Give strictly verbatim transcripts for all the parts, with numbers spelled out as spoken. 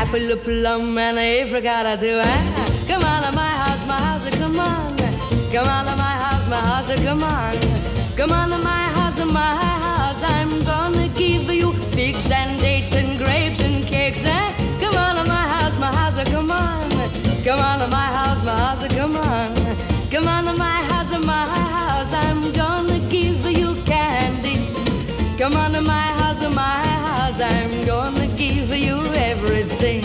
apple, a plum, and a apricot too. Ah, come on to my house, my house, come on. Come on to my house, my house, come on. Come on to my house, my house. I'm gonna give you figs and dates and grapes and cakes. Eh? Come on to my house, my house, come on. Come on to my house, my house, come on. Come on to my house, my house. I'm gonna give you candy. Come on to my house, my house. I'm gonna give you everything.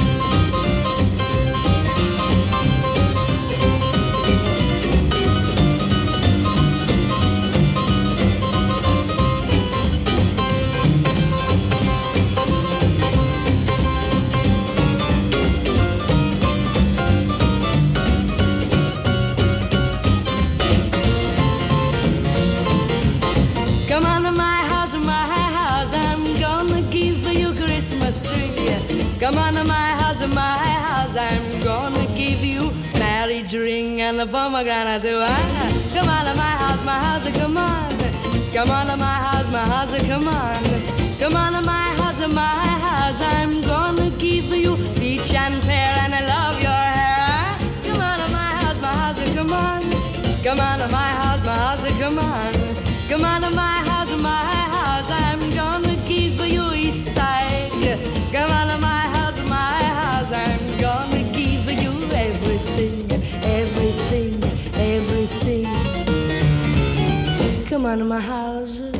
Come on to my house, my house, I'm gonna give you Christmas tree. Come on to my house, my house, I'm gonna give you marriage ring and the pomegranate too. Ah, come on to my house, my house, come on. Come on to my house, my house, come on. Come on to my house, my house, I'm gonna give you peach and pear and I love your hair. Ah, come on to my house, my house, come on. Come on to my house, my house, come on. Come on to my house, my house, I'm gonna give you Easter egg. Come on to my house, my house, I'm gonna give you everything, everything, everything. Come on to my house.